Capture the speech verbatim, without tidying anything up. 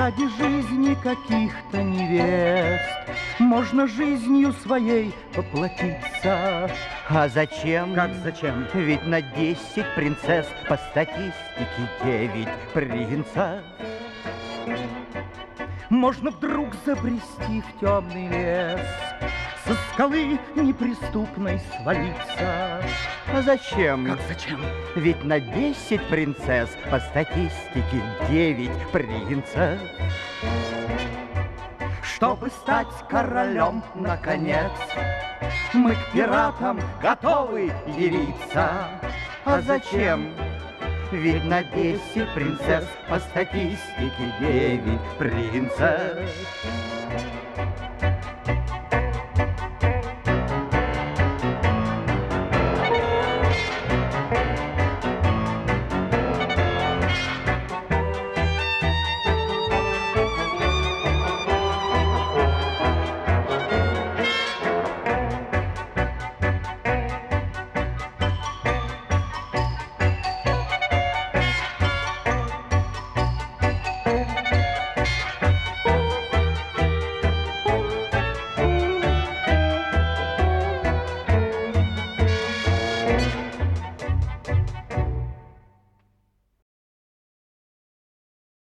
ради жизни каких-то невест можно жизнью своей поплатиться. А зачем? Как зачем? Ведь на десять принцесс по статистике девять принцев. Можно вдруг забрести в темный лес, со скалы неприступной свалиться. А зачем? Как зачем? Ведь на десять принцесс по статистике девять принцев. Чтобы стать королем, наконец, мы к пиратам готовы явиться. А зачем? Ведь на десять принцесс по статистике девять принцев.